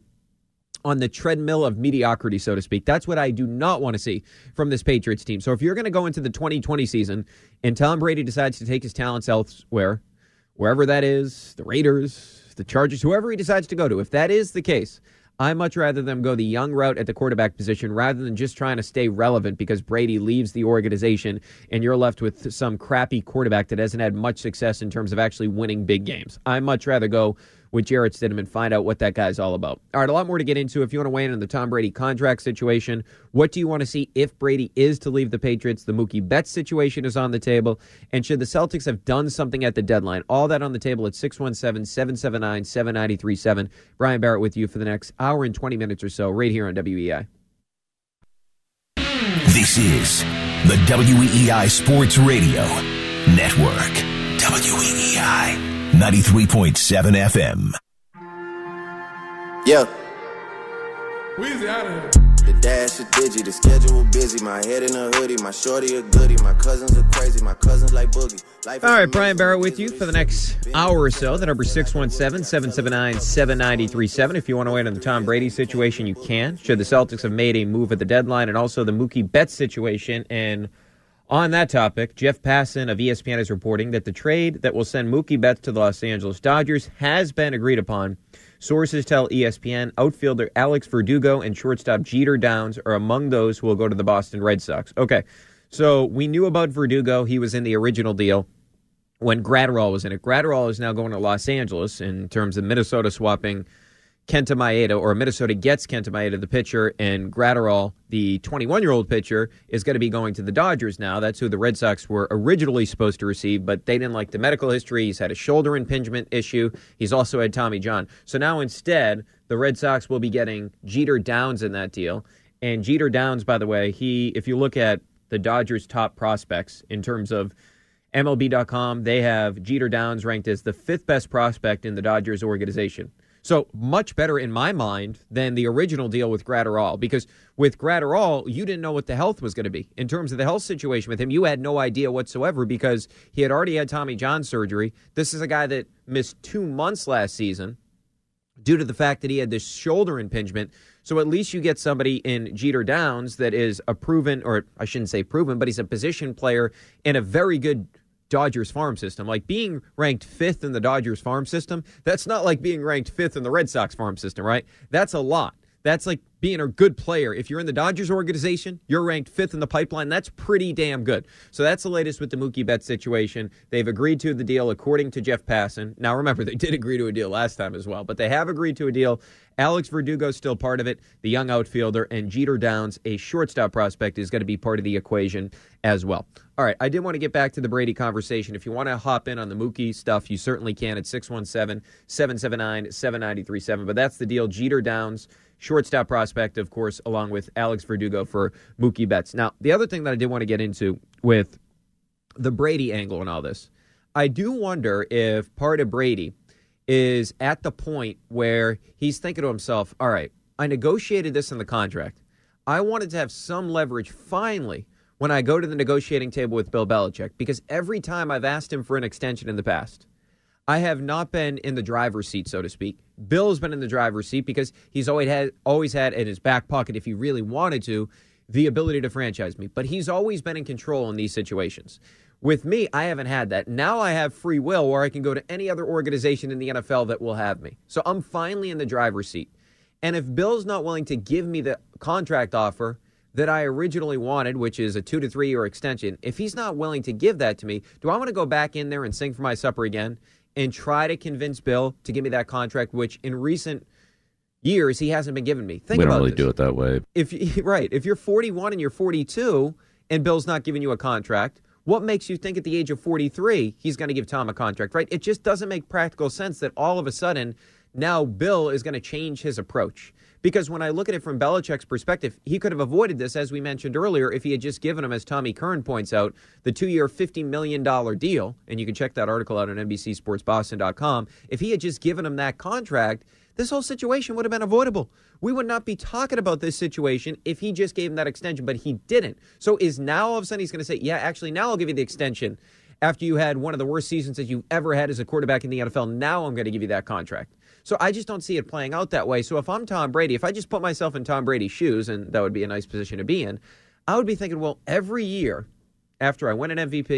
on the treadmill of mediocrity, so to speak. That's what I do not want to see from this Patriots team. So if you're going to go into the twenty twenty season and Tom Brady decides to take his talents elsewhere, wherever that is, the Raiders, the Chargers, whoever he decides to go to. If that is the case, I much rather them go the young route at the quarterback position rather than just trying to stay relevant because Brady leaves the organization and you're left with some crappy quarterback that hasn't had much success in terms of actually winning big games. I much rather go with Jarrett Stidham and find out what that guy's all about. All right, a lot more to get into. If you want to weigh in on the Tom Brady contract situation, what do you want to see if Brady is to leave the Patriots? The Mookie Betts situation is on the table. And should the Celtics have done something at the deadline? All that on the table at six one seven, seven seven nine, seven nine three seven. Brian Barrett with you for the next hour and twenty minutes or so right here on W E I. This is the W E I Sports Radio Network. W E I ninety-three point seven F M. Yeah. Weezy out of here. The dash is digi, the schedule busy. My head in a hoodie, my shorty a goodie. My cousins are crazy, my cousins like boogie. Life All right, Brian Barrett with you for the next hour or so. The number six one seven, seven seven nine, seven nine three seven. If you want to weigh in on the Tom Brady situation, you can. Should the Celtics have made a move at the deadline, and also the Mookie Betts situation. And on that topic, Jeff Passan of E S P N is reporting that the trade that will send Mookie Betts to the Los Angeles Dodgers has been agreed upon. Sources tell E S P N outfielder Alex Verdugo and shortstop Jeter Downs are among those who will go to the Boston Red Sox. Okay, so we knew about Verdugo. He was in the original deal when Gratterall was in it. Gratterall is now going to Los Angeles in terms of Minnesota swapping Kenta Maeda, or Minnesota gets Kenta Maeda, the pitcher, and Gratterall, the twenty-one-year-old pitcher, is going to be going to the Dodgers now. That's who the Red Sox were originally supposed to receive, but they didn't like the medical history. He's had a shoulder impingement issue. He's also had Tommy John. So now instead, the Red Sox will be getting Jeter Downs in that deal. And Jeter Downs, by the way, he, if you look at the Dodgers' top prospects in terms of M L B dot com, they have Jeter Downs ranked as the fifth best prospect in the Dodgers organization. So much better in my mind than the original deal with Gratterall, because with Gratterall, you didn't know what the health was going to be. In terms of the health situation with him, you had no idea whatsoever because he had already had Tommy John surgery. This is a guy that missed two months last season due to the fact that he had this shoulder impingement. So at least you get somebody in Jeter Downs that is a proven, or I shouldn't say proven, but he's a position player in a very good Dodgers farm system. Like being ranked fifth in the Dodgers farm system, that's not like being ranked fifth in the Red Sox farm system, right? That's a lot. That's like being a good player. If you're in the Dodgers organization, you're ranked fifth in the pipeline. That's pretty damn good. So that's the latest with the Mookie Betts situation. They've agreed to the deal according to Jeff Passan. Now remember, they did agree to a deal last time as well, but they have agreed to a deal. Alex Verdugo is still part of it, the young outfielder, and Jeter Downs, a shortstop prospect, is going to be part of the equation as well. All right, I did want to get back to the Brady conversation. If you want to hop in on the Mookie stuff, you certainly can at six one seven, seven seven nine, seven nine three seven. But that's the deal. Jeter Downs, shortstop prospect, of course, along with Alex Verdugo for Mookie Betts. Now, the other thing that I did want to get into with the Brady angle and all this, I do wonder if part of Brady is at the point where he's thinking to himself, all right, I negotiated this in the contract. I wanted to have some leverage finally when I go to the negotiating table with Bill Belichick, because every time I've asked him for an extension in the past, I have not been in the driver's seat, so to speak. Bill's been in the driver's seat because he's always had, always had in his back pocket, if he really wanted to, the ability to franchise me. But he's always been in control in these situations. With me, I haven't had that. Now I have free will where I can go to any other organization in the N F L that will have me. So I'm finally in the driver's seat. And if Bill's not willing to give me the contract offer that I originally wanted, which is a two to three year extension, if he's not willing to give that to me, do I want to go back in there and sing for my supper again and try to convince Bill to give me that contract, which in recent years he hasn't been giving me? Think we about don't really this. do it that way. If right, if you're forty-one and you're forty-two and Bill's not giving you a contract, what makes you think at the age of forty-three he's going to give Tom a contract, right? It just doesn't make practical sense that all of a sudden now Bill is going to change his approach. Because when I look at it from Belichick's perspective, he could have avoided this, as we mentioned earlier, if he had just given him, as Tommy Kern points out, the two-year fifty million dollars deal, and you can check that article out on N B C Sports Boston dot com. If he had just given him that contract, this whole situation would have been avoidable. We would not be talking about this situation if he just gave him that extension, but he didn't. So is now all of a sudden he's going to say, yeah, actually, now I'll give you the extension after you had one of the worst seasons that you've ever had as a quarterback in the N F L. Now I'm going to give you that contract. So I just don't see it playing out that way. So if I'm Tom Brady, if I just put myself in Tom Brady's shoes, and that would be a nice position to be in, I would be thinking, well, every year after I win an M V P,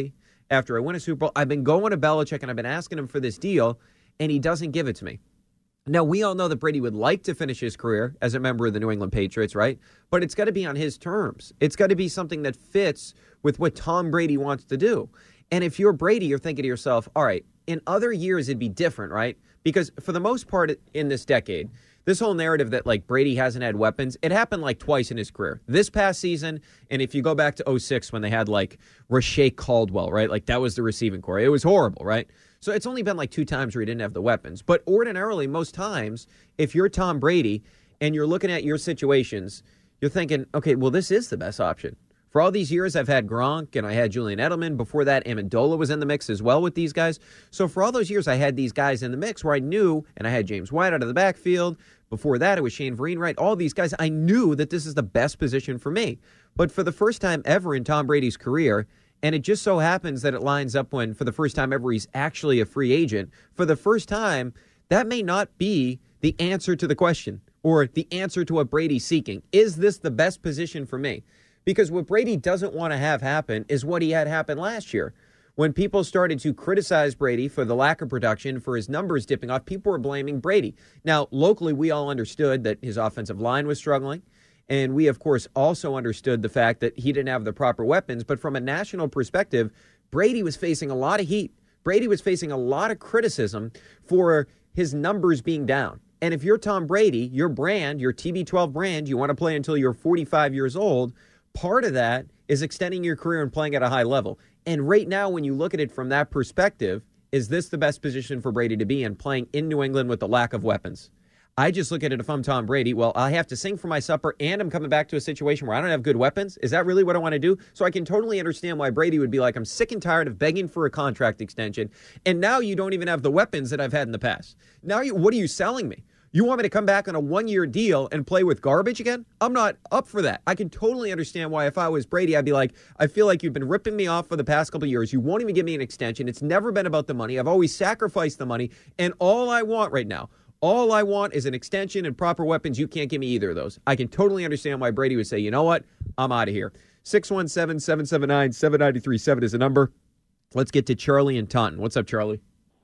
after I win a Super Bowl. I've been going to Belichick, and I've been asking him for this deal, and he doesn't give it to me. Now, we all know that Brady would like to finish his career as a member of the New England Patriots, right? But it's got to be on his terms. It's got to be something that fits with what Tom Brady wants to do. And if you're Brady, you're thinking to yourself, all right, in other years it'd be different, right? Because for the most part in this decade, this whole narrative that, like, Brady hasn't had weapons, it happened, like, twice in his career. This past season, and if you go back to oh six when they had, like, Rashay Caldwell, right? Like, that was the receiving core. It was horrible, right? So it's only been, like, two times where he didn't have the weapons. But ordinarily, most times, if you're Tom Brady and you're looking at your situations, you're thinking, okay, well, this is the best option. For all these years, I've had Gronk and I had Julian Edelman. Before that, Amendola was in the mix as well with these guys. So for all those years, I had these guys in the mix where I knew, and I had James White out of the backfield. Before that, it was Shane Vereen, right? All these guys, I knew that this is the best position for me. But for the first time ever in Tom Brady's career, and it just so happens that it lines up when, for the first time ever, he's actually a free agent. For the first time, that may not be the answer to the question or the answer to what Brady's seeking. Is this the best position for me? Because what Brady doesn't want to have happen is what he had happen last year. When people started to criticize Brady for the lack of production, for his numbers dipping off, people were blaming Brady. Now, locally, we all understood that his offensive line was struggling. And we, of course, also understood the fact that he didn't have the proper weapons. But from a national perspective, Brady was facing a lot of heat. Brady was facing a lot of criticism for his numbers being down. And if you're Tom Brady, your brand, your T B twelve brand, you want to play until you're forty-five years old, part of that is extending your career and playing at a high level. And right now, when you look at it from that perspective, is this the best position for Brady to be in, playing in New England with the lack of weapons? I just look at it, if I'm Tom Brady, well, I have to sing for my supper and I'm coming back to a situation where I don't have good weapons. Is that really what I want to do? So I can totally understand why Brady would be like, I'm sick and tired of begging for a contract extension. And now you don't even have the weapons that I've had in the past. Now, you, what are you selling me? You want me to come back on a one-year deal and play with garbage again? I'm not up for that. I can totally understand why if I was Brady, I'd be like, I feel like you've been ripping me off for the past couple of years. You won't even give me an extension. It's never been about the money. I've always sacrificed the money. And all I want right now, all I want is an extension and proper weapons. You can't give me either of those. I can totally understand why Brady would say, you know what? I'm out of here. six one seven, seven seven nine, seven nine three seven is the number. Let's get to Charlie in Taunton. What's up, Charlie?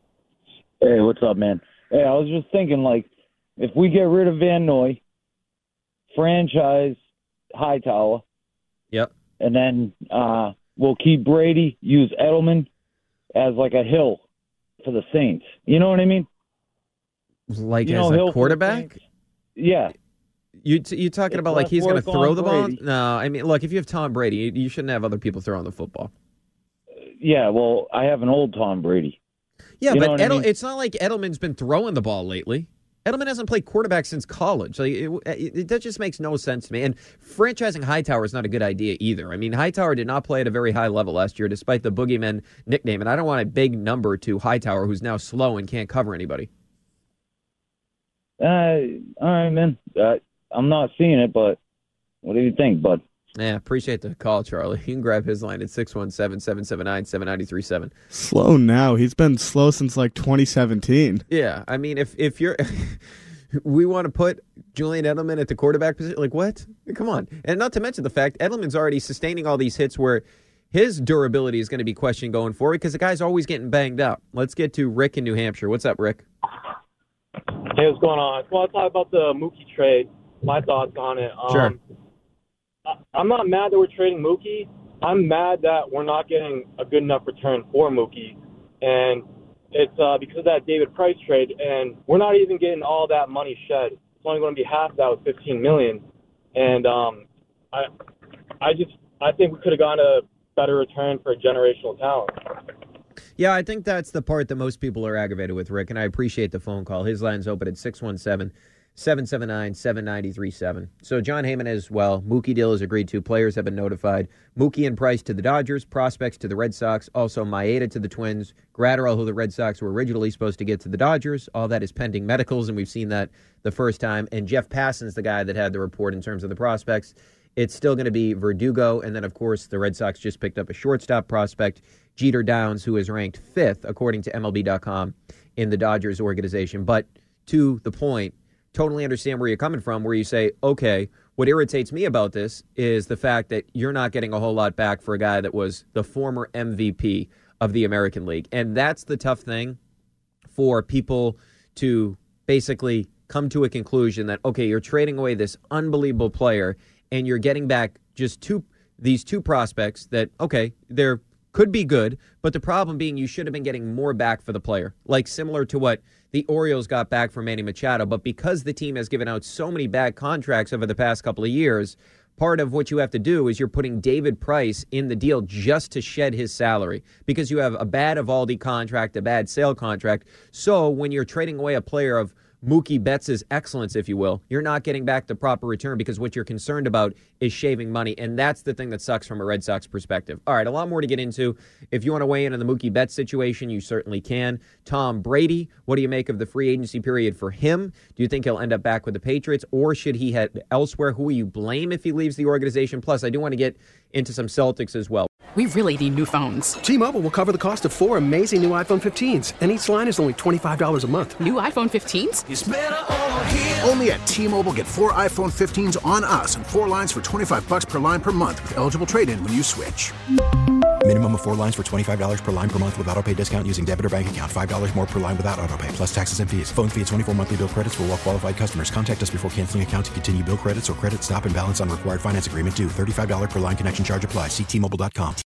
Hey, what's up, man? Hey, I was just thinking, like, if we get rid of Van Noy, franchise Hightower, yep, and then uh, we'll keep Brady, use Edelman as like a hill for the Saints. You know what I mean? Like you as know, a quarterback? Yeah. You t- you talking It's about like less he's going to work throw on the ball? Brady. No, I mean, look, if you have Tom Brady, you, you shouldn't have other people throwing the football. Yeah, well, I have an old Tom Brady. Yeah, You know but what I Edel- mean? it's not like Edelman's been throwing the ball lately. Edelman hasn't played quarterback since college. Like it, it, that just makes no sense to me. And franchising Hightower is not a good idea either. I mean, Hightower did not play at a very high level last year, despite the Boogeyman nickname. And I don't want a big number to Hightower, who's now slow and can't cover anybody. Uh, all right, man. Uh, I'm not seeing it, but what do you think, bud? Yeah, appreciate the call, Charlie. You can grab his line at six one seven, seven seven nine, seven nine three seven. Slow now. He's been slow since like twenty seventeen. Yeah, I mean, if if you're, we want to put Julian Edelman at the quarterback position, like what? Come on. And not to mention the fact Edelman's already sustaining all these hits where his durability is going to be questioned going forward because the guy's always getting banged up. Let's get to Rick in New Hampshire. What's up, Rick? Hey, what's going on? I want to talk about the Mookie trade, my thoughts on it. Um, Sure. I'm not mad that we're trading Mookie. I'm mad that we're not getting a good enough return for Mookie. And it's uh, because of that David Price trade. And we're not even getting all that money shed. It's only going to be half that with fifteen million dollars. And um, I I just I think we could have gotten a better return for a generational talent. Yeah, I think that's the part that most people are aggravated with, Rick, and I appreciate the phone call. His line's open at six one seven, seven seven nine, seven nine three seven. So John Heyman as well. Mookie deal is agreed to. Players have been notified. Mookie and Price to the Dodgers, prospects to the Red Sox, also Maeda to the Twins, Gratterall, who the Red Sox were originally supposed to get to the Dodgers. All that is pending medicals, and we've seen that the first time. And Jeff Passan's the guy that had the report in terms of the prospects. It's still going to be Verdugo, and then, of course, the Red Sox just picked up a shortstop prospect, Jeter Downs, who is ranked fifth, according to M L B dot com, in the Dodgers organization. But to the point, totally understand where you're coming from, where you say, okay, what irritates me about this is the fact that you're not getting a whole lot back for a guy that was the former M V P of the American League. And that's the tough thing for people to basically come to a conclusion that, okay, you're trading away this unbelievable player and you're getting back just two these two prospects that, okay, they're could be good, but the problem being you should have been getting more back for the player, like similar to what the Orioles got back from Manny Machado. But because the team has given out so many bad contracts over the past couple of years, part of what you have to do is you're putting David Price in the deal just to shed his salary because you have a bad Eovaldi contract, a bad Sale contract. So when you're trading away a player of Mookie Betts' excellence, if you will, you're not getting back the proper return because what you're concerned about is shaving money, and that's the thing that sucks from a Red Sox perspective. All right, a lot more to get into. If you want to weigh in on the Mookie Betts situation, you certainly can. Tom Brady, what do you make of the free agency period for him? Do you think he'll end up back with the Patriots, or should he head elsewhere? Who will you blame if he leaves the organization? Plus, I do want to get into some Celtics as well. We really need new phones. T-Mobile will cover the cost of four amazing new iPhone fifteens, and each line is only twenty-five dollars a month. New iPhone fifteens? It's better over here. Only at T-Mobile, get four iPhone fifteens on us and four lines for twenty-five bucks per line per month with eligible trade-in when you switch. Minimum of four lines for twenty-five dollars per line per month with autopay discount using debit or bank account. five dollars more per line without autopay, plus taxes and fees. Phone fee at twenty-four monthly bill credits for well-qualified customers. Contact us before canceling account to continue bill credits or credit stop and balance on required finance agreement due. thirty-five dollars per line connection charge applies. See T Mobile dot com.